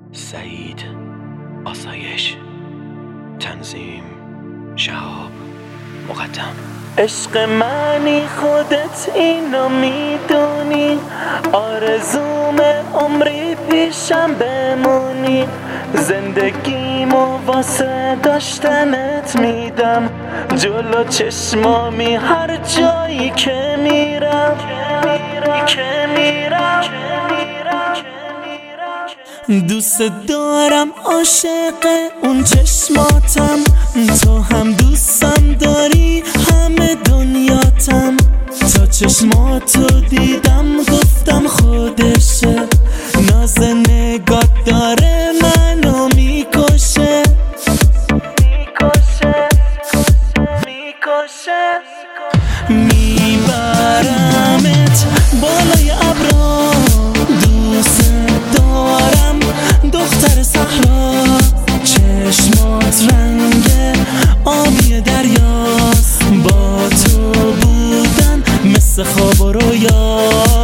سعید آسایش، تنظیم شهاب، مقدم. عشق منی خودت اینو میدونی، آرزوم عمری پیشم بمونی، زندگیمو واسه داشتنت میدم، جلو چشمامی هر جایی که میرم. دوست دارم، عاشق اون چشماتم، تو هم دوستم داری همه دنیاتم. تا چشماتو دیدم گفتم خودشه، ناز نگات داره منو میکشه. میبرمت بالای ابرا، دوست دارم دختر صحرا، چشمات رنگ آبی دریاست، با تو بودن مثل خواب و رویا.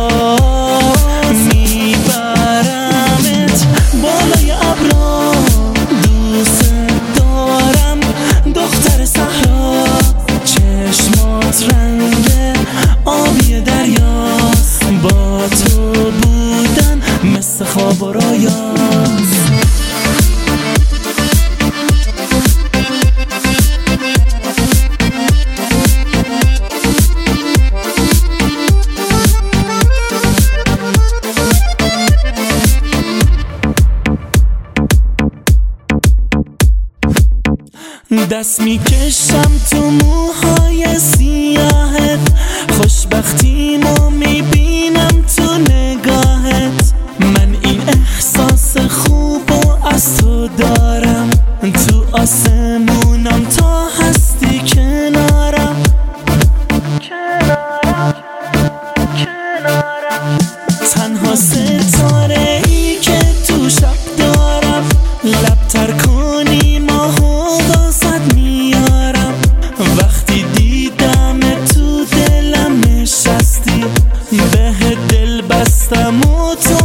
میبرمت بالای ابرا، دوست دارم دختر صحرا، چشمات رنگ آبی دریاست، با تو بودن مثل خواب و رویاست. دست میکشم تو موهای سیاهت، خوشبختیمو میبینم تو نگاهت، من این احساس خوبو از تو دارم، تو آسمونم تا هستی کنارم. تنها ستاره ای که تو شب دارم، لب تر کنی ماهو واسد میارم، وقتی دیدم تو دلم نشستی، به دل بستم و تو